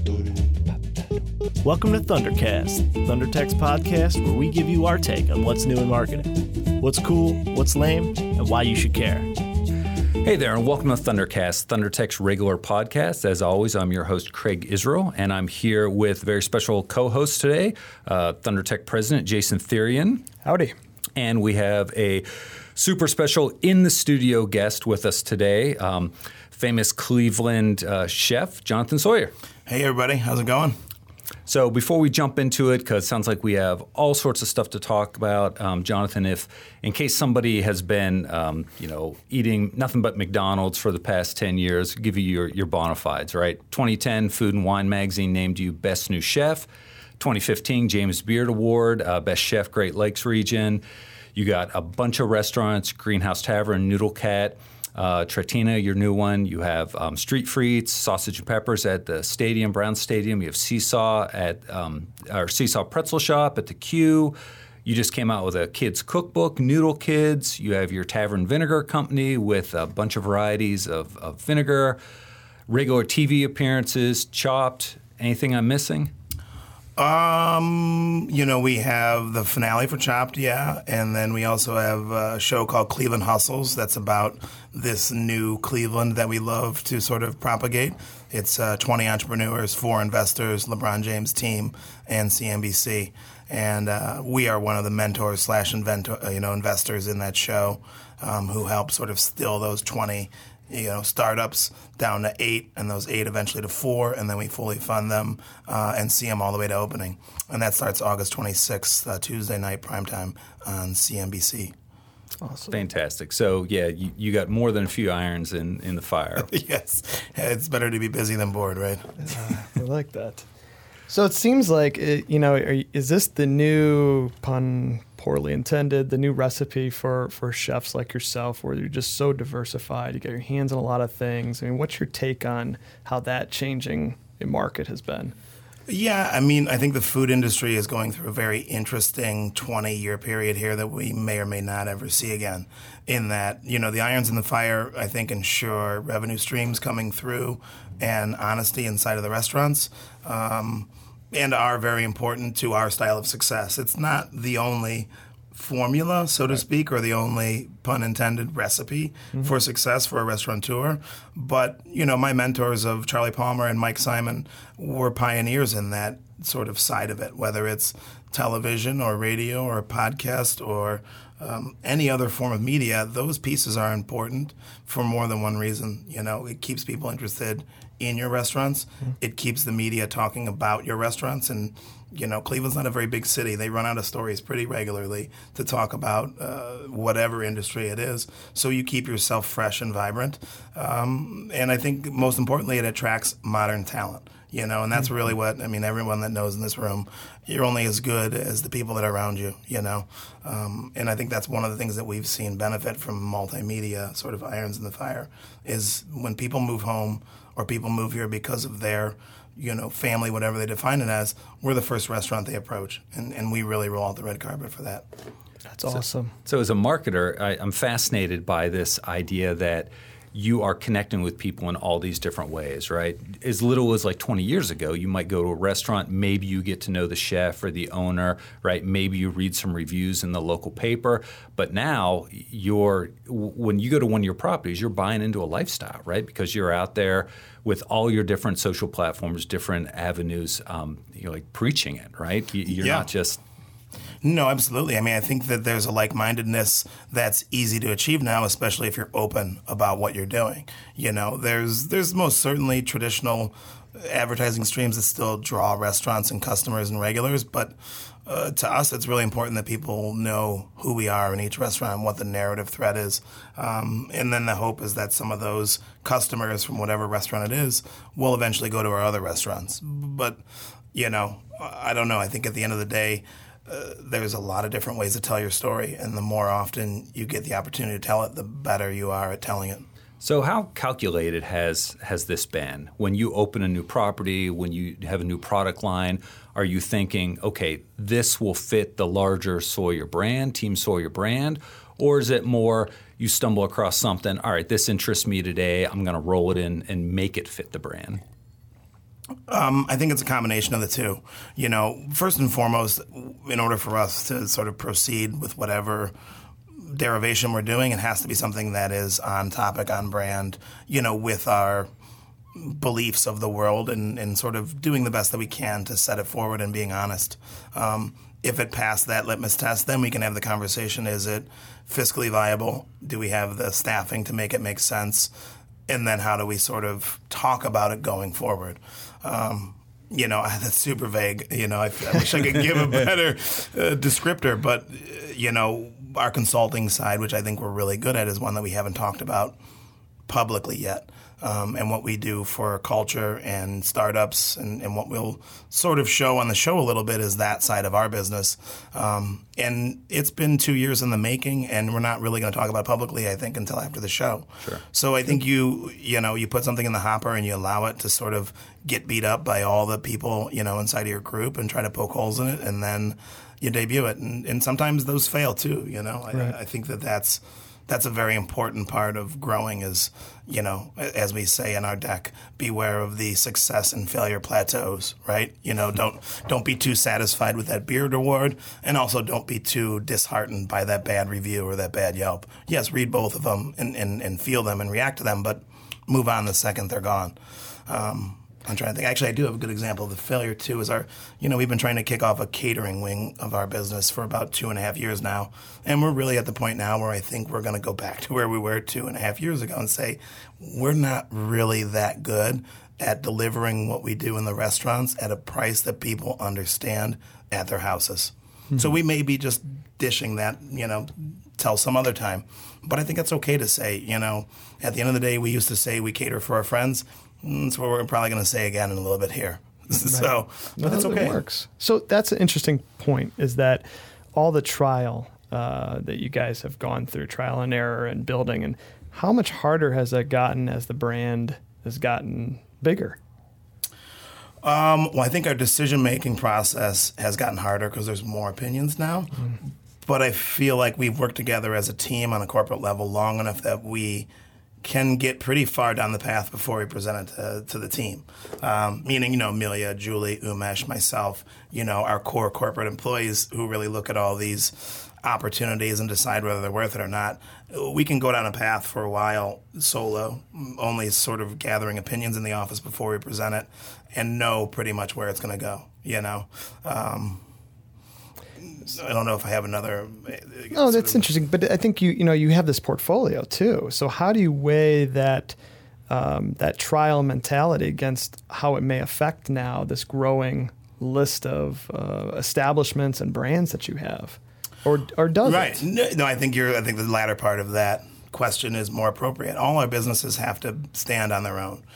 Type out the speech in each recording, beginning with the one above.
Welcome to Thundercast, ThunderTech's podcast where we give you our take on what's new in marketing, what's cool, what's lame, and why you should care. Hey there, and welcome to Thundercast, ThunderTech's regular podcast. As always, I'm your host, Craig Israel, and I'm here with a very special co-host today, ThunderTech President Jason Therian. Howdy. And we have a super special in-the-studio guest with us today, famous Cleveland chef, Jonathan Sawyer. Hey, everybody. How's it going? So before we jump into it, because it sounds like we have all sorts of stuff to talk about, Jonathan, if in case somebody has been, eating nothing but McDonald's for the past 10 years, give you your bona fides, right? 2010, Food and Wine magazine named you Best New Chef. 2015, James Beard Award, Best Chef, Great Lakes Region. You got a bunch of restaurants, Greenhouse Tavern, Noodle Cat, Trattina, your new one. You have Street Frites, Sausage and Peppers at the stadium, Brown Stadium. You have Seesaw at our Seesaw Pretzel Shop at the Q. You just came out with a kids cookbook, Noodle Kids. You have your Tavern Vinegar Company with a bunch of varieties of vinegar, regular TV appearances, Chopped. Anything I'm missing? We have the finale for Chopped, yeah, and then we also have a show called Cleveland Hustles that's about this new Cleveland that we love to sort of propagate. It's 20 entrepreneurs, 4 investors, LeBron James team, and CNBC, and we are one of the mentors / investors in that show who help sort of still those 20 startups down to 8, and those 8 eventually to 4, and then we fully fund them and see them all the way to opening. And that starts August 26th, Tuesday night, primetime on CNBC. Awesome. Fantastic. So, yeah, you got more than a few irons in the fire. Yes. It's better to be busy than bored, right? I like that. So it seems like, is this the new, pun poorly intended, the new recipe for chefs like yourself where you're just so diversified, you get your hands on a lot of things? I mean, what's your take on how that changing market has been? Yeah, I think the food industry is going through a very interesting 20-year period here that we may or may not ever see again. In that, the irons in the fire, I think, ensure revenue streams coming through and honesty inside of the restaurants. And are very important to our style of success. It's not the only formula, so to speak, or the only, pun intended, recipe for success for a restaurateur. But, my mentors of Charlie Palmer and Mike Simon were pioneers in that sort of side of it, whether it's television or radio or podcast or any other form of media. Those pieces are important for more than one reason. It keeps people interested in your restaurants. It keeps the media talking about your restaurants. And, Cleveland's not a very big city. They run out of stories pretty regularly to talk about whatever industry it is. So you keep yourself fresh and vibrant. And I think most importantly, it attracts modern talent. And that's really what, everyone that knows in this room, you're only as good as the people that are around you, And I think that's one of the things that we've seen benefit from multimedia sort of irons in the fire is when people move home or people move here because of their, family, whatever they define it as, we're the first restaurant they approach. And we really roll out the red carpet for that. That's awesome. So as a marketer, I'm fascinated by this idea that you are connecting with people in all these different ways, right? As little as like 20 years ago, you might go to a restaurant, maybe you get to know the chef or the owner, right? Maybe you read some reviews in the local paper. But now when you go to one of your properties, you're buying into a lifestyle, right? Because you're out there with all your different social platforms, different avenues, like preaching it, right? You're not just... No, absolutely. I think that there's a like-mindedness that's easy to achieve now, especially if you're open about what you're doing. There's most certainly traditional advertising streams that still draw restaurants and customers and regulars, but to us, it's really important that people know who we are in each restaurant and what the narrative thread is. And then the hope is that some of those customers from whatever restaurant it is will eventually go to our other restaurants. But, I don't know. I think at the end of the day, there's a lot of different ways to tell your story, and the more often you get the opportunity to tell it, the better you are at telling it. So how calculated has this been? When you open a new property, when you have a new product line, are you thinking, okay, this will fit the larger Sawyer brand, Team Sawyer brand? Or is it more you stumble across something, all right, this interests me today, I'm going to roll it in and make it fit the brand? I think it's a combination of the two. First and foremost, in order for us to sort of proceed with whatever derivation we're doing, it has to be something that is on topic, on brand, with our beliefs of the world and sort of doing the best that we can to set it forward and being honest. If it passed that litmus test, then we can have the conversation. Is it fiscally viable? Do we have the staffing to make it make sense? And then how do we sort of talk about it going forward? That's super vague. I wish I could give a better descriptor, but, our consulting side, which I think we're really good at, is one that we haven't talked about publicly yet. And what we do for culture and startups and what we'll sort of show on the show a little bit is that side of our business. And it's been 2 years in the making, and we're not really going to talk about it publicly, I think, until after the show. Sure. So I think you put something in the hopper and you allow it to sort of get beat up by all the people, inside of your group and try to poke holes in it, and then you debut it. And sometimes those fail too, Right. I think that's a very important part of growing is, as we say in our deck, beware of the success and failure plateaus, right? Don't be too satisfied with that Beard Award, and also don't be too disheartened by that bad review or that bad Yelp. Yes, read both of them and feel them and react to them, but move on the second they're gone. I'm trying to think. Actually, I do have a good example of the failure, too, is we've been trying to kick off a catering wing of our business for about 2.5 years now. And we're really at the point now where I think we're going to go back to where we were 2.5 years ago and say, we're not really that good at delivering what we do in the restaurants at a price that people understand at their houses. Mm-hmm. So we may be just dishing that, till some other time. But I think it's okay to say, at the end of the day, we used to say we cater for our friends. That's what we're probably going to say again in a little bit here. Right. So, but that's okay. It works. So that's an interesting point, is that all the trial that you guys have gone through, trial and error and building, and how much harder has that gotten as the brand has gotten bigger? Well, I think our decision-making process has gotten harder because there's more opinions now. Mm. But I feel like we've worked together as a team on a corporate level long enough that we can get pretty far down the path before we present it to the team. Meaning, Amelia, Julie, Umesh, myself, our core corporate employees who really look at all these opportunities and decide whether they're worth it or not. We can go down a path for a while solo, only sort of gathering opinions in the office before we present it, and know pretty much where it's going to go, I don't know if I have another. Oh, that's interesting. But I think you have this portfolio too. So how do you weigh that trial mentality against how it may affect now this growing list of establishments and brands that you have, or does right. it? No, I think the latter part of that question is more appropriate. All our businesses have to stand on their own.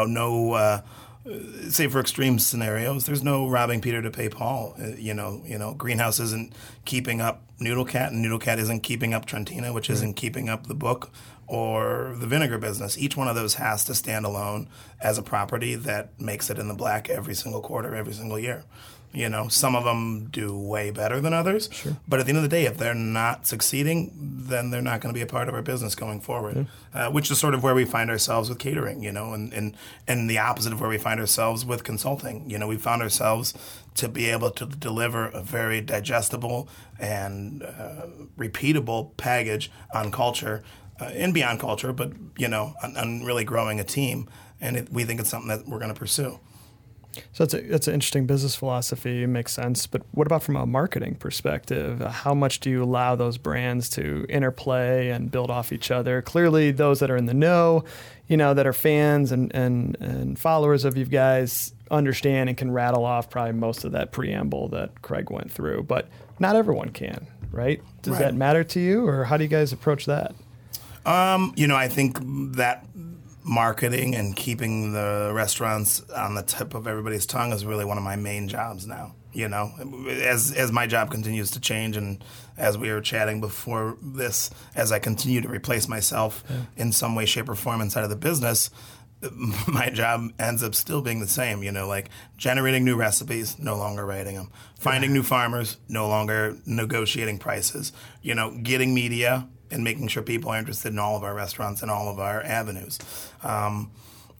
Say for extreme scenarios, there's no robbing Peter to pay Paul. Greenhouse isn't keeping up Noodle Cat, and Noodle Cat isn't keeping up Trentina, which isn't keeping up the book or the vinegar business. Each one of those has to stand alone as a property that makes it in the black every single quarter, every single year. Some of them do way better than others. Sure. But at the end of the day, if they're not succeeding, then they're not going to be a part of our business going forward, which is sort of where we find ourselves with catering, and the opposite of where we find ourselves with consulting. We found ourselves to be able to deliver a very digestible and repeatable package on culture and beyond culture, but, on really growing a team. And we think it's something that we're going to pursue. So that's an interesting business philosophy. It makes sense. But what about from a marketing perspective? How much do you allow those brands to interplay and build off each other? Clearly, those that are in the know, that are fans and followers of you guys understand and can rattle off probably most of that preamble that Craig went through. But not everyone can, right? Does that matter to you, or how do you guys approach that? I think that marketing and keeping the restaurants on the tip of everybody's tongue is really one of my main jobs now. As my job continues to change, and as we were chatting before this, as I continue to replace myself in some way, shape, or form inside of the business, my job ends up still being the same. Like generating new recipes, no longer writing them, finding new farmers, no longer negotiating prices, getting media and making sure people are interested in all of our restaurants and all of our avenues.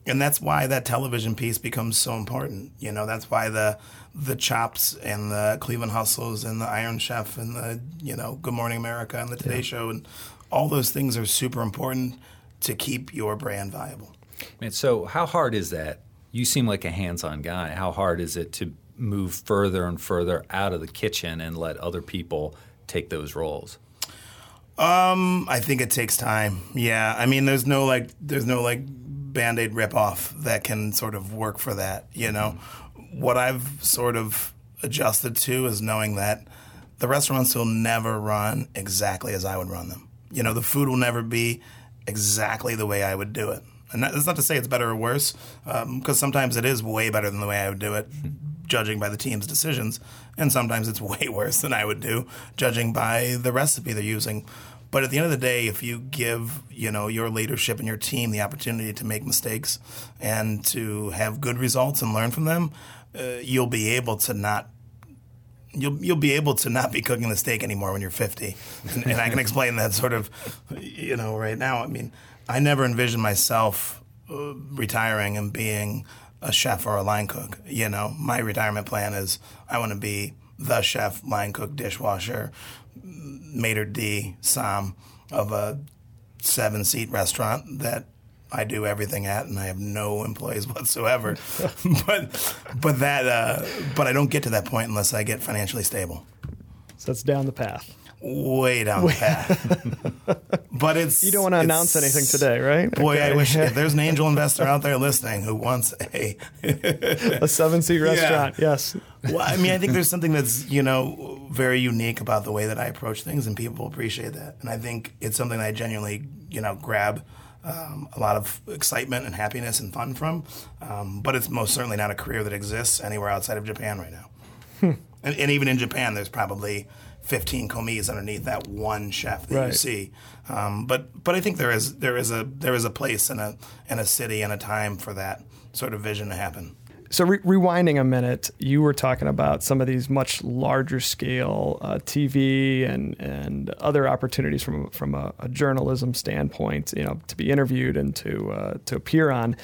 And that's why that television piece becomes so important. You know, that's why the Chops and the Cleveland Hustles and the Iron Chef and the, you know, Good Morning America and the Today Show and all those things are super important to keep your brand viable. And so how hard is that? You seem like a hands-on guy. How hard is it to move further and further out of the kitchen and let other people take those roles? I think it takes time. Yeah. I mean, there's no Band-Aid ripoff that can sort of work for that, you know. What I've sort of adjusted to is knowing that the restaurants will never run exactly as I would run them. You know, the food will never be exactly the way I would do it. And that's not to say it's better or worse, because sometimes it is way better than the way I would do it, judging by the team's decisions. And sometimes it's way worse than I would do, judging by the recipe they're using. But at the end of the day, if you give, you know, your leadership and your team the opportunity to make mistakes and to have good results and learn from them, you'll be able to not be cooking the steak anymore when you're 50. And I can explain that sort of, you know, right now. I mean, I never envisioned myself retiring and being a chef or a line cook. You know, my retirement plan is I want to be the chef, line cook, dishwasher, maitre d', som of a 7-seat restaurant that I do everything at, and I have no employees whatsoever. but I don't get to that point unless I get financially stable. So that's down the path. Way down the path. But you don't want to announce anything today, right? Boy, okay. I wish if there's an angel investor out there listening who wants a 7-seat restaurant. Yeah. Yes. Well, I mean, I think there's something that's, you know, very unique about the way that I approach things, and people appreciate that. And I think it's something that I genuinely, you know, grab a lot of excitement and happiness and fun from. But it's most certainly not a career that exists anywhere outside of Japan right now. And even in Japan, there's probably 15 komis underneath that one chef that you see. But I think there is a place and a city and a time for that sort of vision to happen. So rewinding a minute, you were talking about some of these much larger scale TV and other opportunities from a journalism standpoint, you know, to be interviewed and to appear on.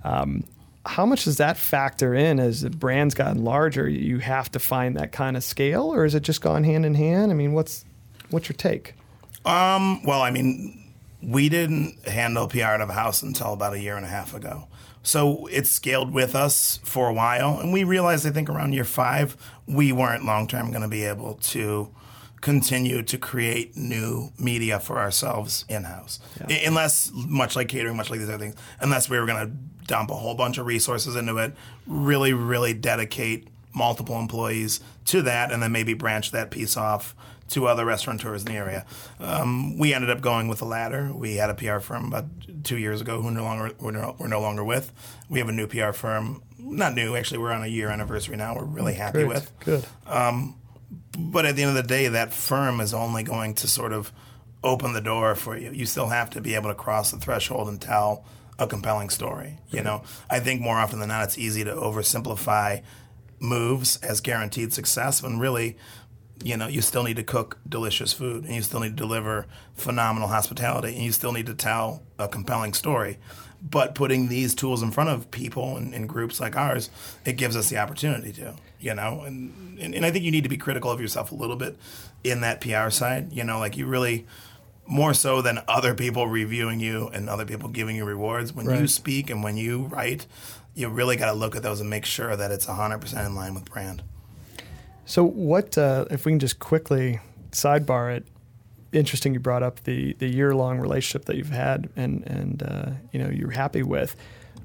How much does that factor in as the brand's gotten larger? You have to find that kind of scale, or is it just gone hand in hand? I mean, what's your take? Well, I mean, we didn't handle PR out of house until about a year and a half ago. So it scaled with us for a while, and we realized, I think, around year 5, we weren't long-term going to be able to continue to create new media for ourselves in-house. Yeah. Unless, much like catering, much like these other things, unless we were going to dump a whole bunch of resources into it, really, really dedicate multiple employees to that, and then maybe branch that piece off to other restaurateurs in the area. We ended up going with the latter. We had a PR firm about 2 years ago who we're no longer with. We have a new PR firm, not new, actually, we're on a year anniversary now. We're really happy with. Good. But at the end of the day, that firm is only going to sort of open the door for you. You still have to be able to cross the threshold and tell a compelling story. You know, I think more often than not, it's easy to oversimplify moves as guaranteed success when really, you know, you still need to cook delicious food, and you still need to deliver phenomenal hospitality, and you still need to tell a compelling story. But putting these tools in front of people in groups like ours, it gives us the opportunity to, you know. And I think you need to be critical of yourself a little bit in that PR side. You know, like you really, more so than other people reviewing you and other people giving you rewards, when you speak and when you write, you really got to look at those and make sure that it's 100% in line with brand. So what, if we can just quickly sidebar it, interesting you brought up the year-long relationship that you've had and you know, you're happy with.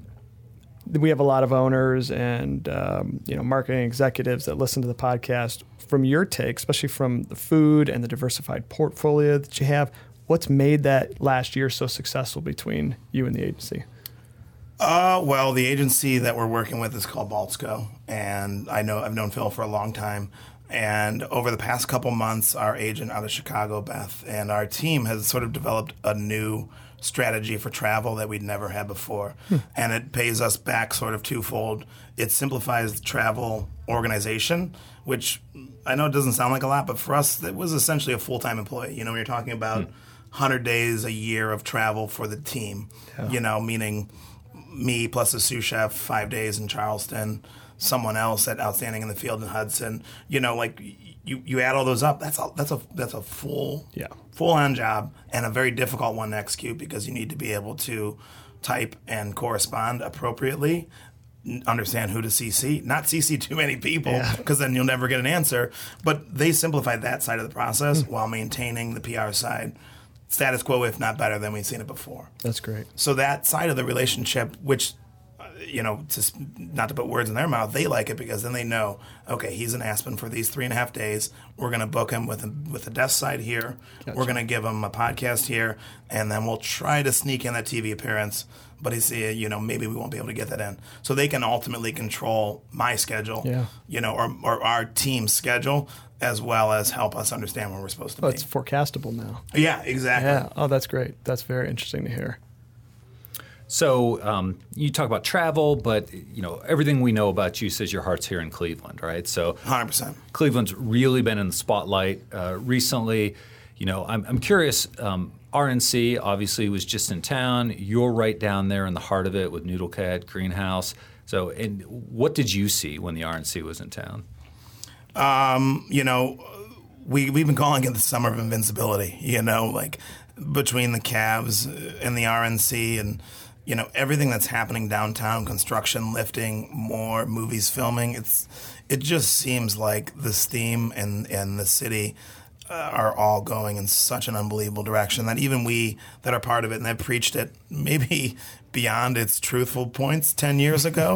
We have a lot of owners and you know, marketing executives that listen to the podcast. From your take, especially from the food and the diversified portfolio that you have, what's made that last year so successful between you and the agency? Well, the agency that we're working with is called Baltzco, and I've known Phil for a long time. And over the past couple months, our agent out of Chicago, Beth, and our team has sort of developed a new strategy for travel that we'd never had before. And it pays us back sort of twofold. It simplifies the travel organization, which I know it doesn't sound like a lot, but for us, it was essentially a full-time employee. You know, when you're talking about 100 days a year of travel for the team, you know, meaning me plus a sous chef 5 days in Charleston, someone else at Outstanding in the Field in Hudson. Like you add all those up. That's a full on job, and a very difficult one to execute because you need to be able to type and correspond appropriately. Understand who to CC, not CC too many people, because then you'll never get an answer. But they simplified that side of the process while maintaining the PR side status quo, if not better than we've seen it before. That's great. So that side of the relationship, which, just not to put words in their mouth, they like it because then they know, okay, he's in Aspen for these 3.5 days. We're going to book him with a desk side here. Gotcha. We're going to give him a podcast here, and then we'll try to sneak in that TV appearance. But maybe we won't be able to get that in. So they can ultimately control my schedule, or our team's schedule, as well as help us understand where we're supposed to be. It's forecastable now. Yeah, exactly. Yeah. Oh, that's great. That's very interesting to hear. So you talk about travel, but everything we know about you says your heart's here in Cleveland, right? So 100%. Cleveland's really been in the spotlight recently. I'm curious. RNC obviously was just in town. You're right down there in the heart of it with Noodlecat, Greenhouse. So, and what did you see when the RNC was in town? We've been calling it the summer of invincibility. Like between the Cavs and the RNC, and everything that's happening downtown, construction, lifting, more movies filming. It just seems like the steam and the city are all going in such an unbelievable direction that even we that are part of it and have preached it maybe beyond its truthful points 10 years ago,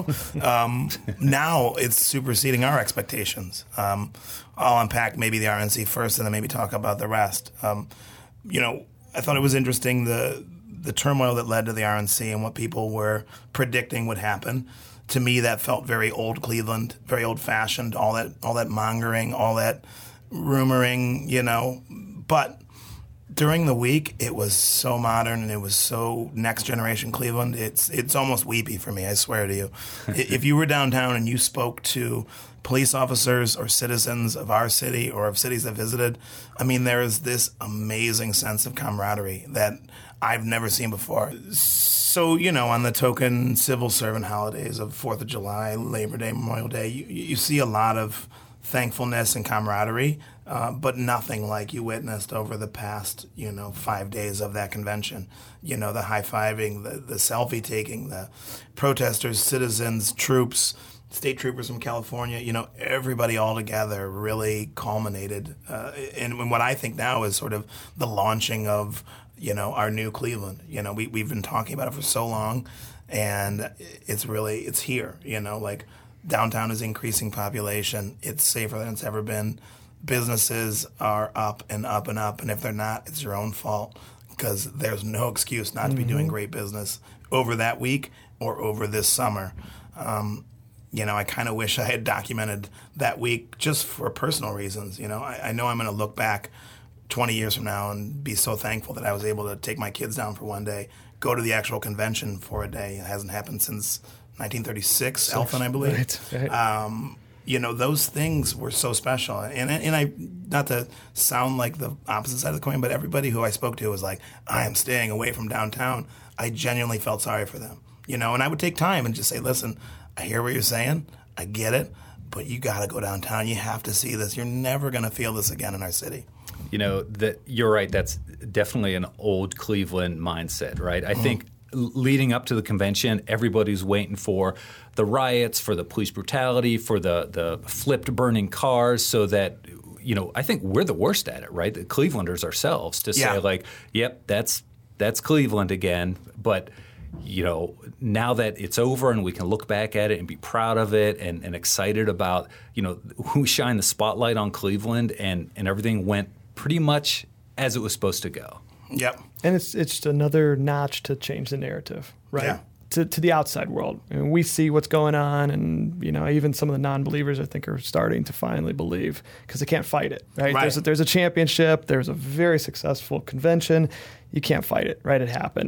now it's superseding our expectations. I'll unpack maybe the RNC first and then maybe talk about the rest. I thought it was interesting the turmoil that led to the RNC and what people were predicting would happen. To me, that felt very old Cleveland, very old-fashioned, all that mongering, all that rumoring, but during the week it was so modern and it was so next generation Cleveland. It's almost weepy for me, I swear to you. If you were downtown and you spoke to police officers or citizens of our city or of cities that visited, there is this amazing sense of camaraderie that I've never seen before. So, on the token civil servant holidays of 4th of July, Labor Day, Memorial Day, you see a lot of thankfulness and camaraderie, but nothing like you witnessed over the past, 5 days of that convention. The high-fiving, the selfie taking, the protesters, citizens, troops, state troopers from California, everybody all together really culminated in what I think now is sort of the launching of, our new Cleveland. We've been talking about it for so long, and it's here, like downtown is increasing population. It's safer than it's ever been. Businesses are up and up and up, and if they're not, it's your own fault because there's no excuse not to be doing great business over that week or over this summer. I kind of wish I had documented that week just for personal reasons. I know I'm going to look back 20 years from now and be so thankful that I was able to take my kids down for one day, go to the actual convention for a day. It hasn't happened since 1936, Elfin, I believe. Right. Those things were so special. And I, not to sound like the opposite side of the coin, but everybody who I spoke to was like, I am staying away from downtown. I genuinely felt sorry for them. And I would take time and just say, listen, I hear what you're saying. I get it. But you got to go downtown. You have to see this. You're never going to feel this again in our city. That you're right. That's definitely an old Cleveland mindset, right? I think leading up to the convention, everybody's waiting for the riots, for the police brutality, for the flipped burning cars, so that, I think we're the worst at it, right? The Clevelanders ourselves to say like, yep, that's Cleveland again. But, now that it's over and we can look back at it and be proud of it and excited about, who shined the spotlight on Cleveland and everything went pretty much as it was supposed to go. Yep. And it's just another notch to change the narrative, right? Yeah. To the outside world. We see what's going on, and even some of the non-believers, I think, are starting to finally believe because they can't fight it, right? There's a championship. There's a very successful convention. You can't fight it, right? It happened.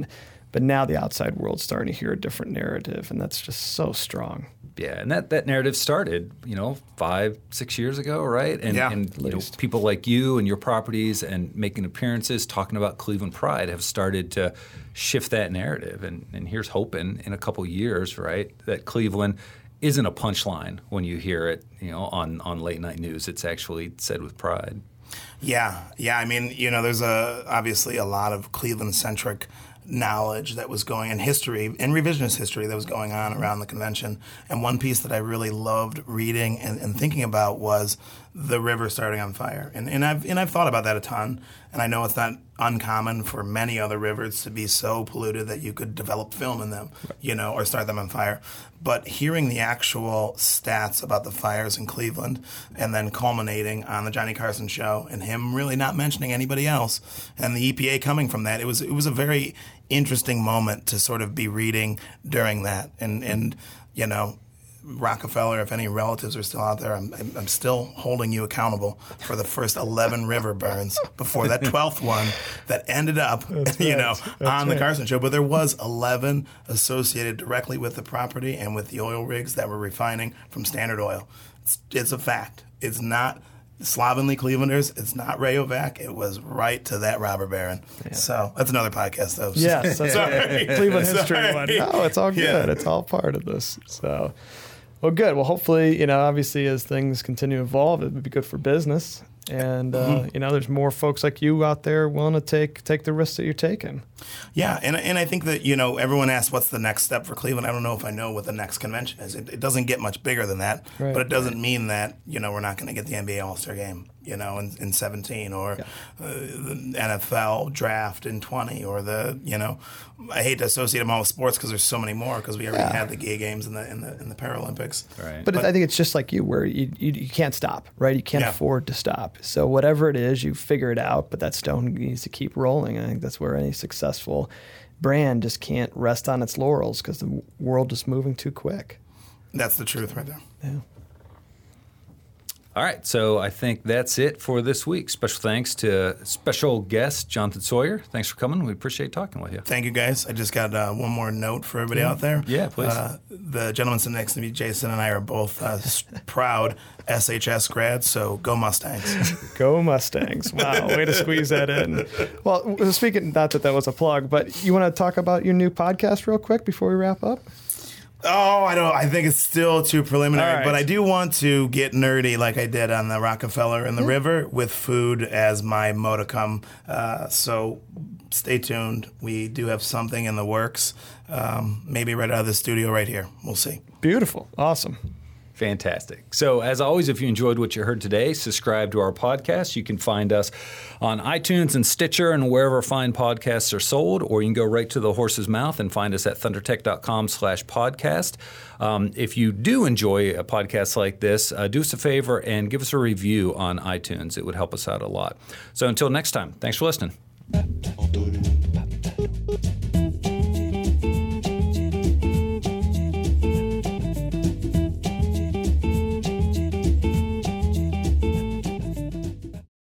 But now the outside world's starting to hear a different narrative, and that's just so strong. Yeah, and that narrative started, 5-6 years ago, right? And people like you and your properties and making appearances, talking about Cleveland Pride have started to shift that narrative. And here's hoping in a couple years, right, that Cleveland isn't a punchline when you hear it, on late night news. It's actually said with pride. Yeah. I mean, there's obviously a lot of Cleveland-centric knowledge that was going in history and revisionist history that was going on around the convention. And one piece that I really loved reading and thinking about was the river starting on fire. And I've thought about that a ton. And I know it's not uncommon for many other rivers to be so polluted that you could develop film in them, or start them on fire. But hearing the actual stats about the fires in Cleveland and then culminating on the Johnny Carson show and him really not mentioning anybody else and the EPA coming from that, it was a very interesting moment to sort of be reading during that. And Rockefeller, if any relatives are still out there, I'm still holding you accountable for the first 11 river burns before that 12th one that ended up, on the Carson show. But there was 11 associated directly with the property and with the oil rigs that were refining from Standard Oil. It's a fact. It's not slovenly Clevelanders. It's not Rayovac. It was right to that robber baron. Yeah. So that's another podcast, though. Yes, sorry. Cleveland history one. No, it's all good. Yeah. It's all part of this. So. Well, good. Well, hopefully, obviously as things continue to evolve, it would be good for business. And, there's more folks like you out there willing to take the risks that you're taking. Yeah, and I think that, everyone asks what's the next step for Cleveland. I don't know if I know what the next convention is. It doesn't get much bigger than that, right, but it doesn't mean that, we're not going to get the NBA All-Star Game, in 17 or the NFL draft in 20 or I hate to associate them all with sports because there's so many more because we already have the gay games in the Paralympics. Right. But I think it's just like you where you can't stop, right? You can't afford to stop. So whatever it is, you figure it out, but that stone needs to keep rolling. I think that's where any successful brand just can't rest on its laurels because the world is moving too quick. That's the truth right there. Yeah. All right, so I think that's it for this week. Special thanks to special guest Jonathan Sawyer. Thanks for coming. We appreciate talking with you. Thank you, guys. I just got one more note for everybody out there. Yeah, please. The gentleman sitting next to me, Jason, and I are both proud SHS grads, so go Mustangs. Go Mustangs. Wow, way to squeeze that in. Well, speaking, not that was a plug, but you want to talk about your new podcast real quick before we wrap up? Oh, I think it's still too preliminary, right. But I do want to get nerdy like I did on the Rockefeller and the river with food as my modicum. So stay tuned. We do have something in the works, maybe right out of the studio right here. We'll see. Beautiful. Awesome. Fantastic. So as always, if you enjoyed what you heard today, subscribe to our podcast. You can find us on iTunes and Stitcher and wherever fine podcasts are sold, or you can go right to the horse's mouth and find us at thundertech.com/podcast. If you do enjoy a podcast like this, do us a favor and give us a review on iTunes. It would help us out a lot. So until next time, thanks for listening.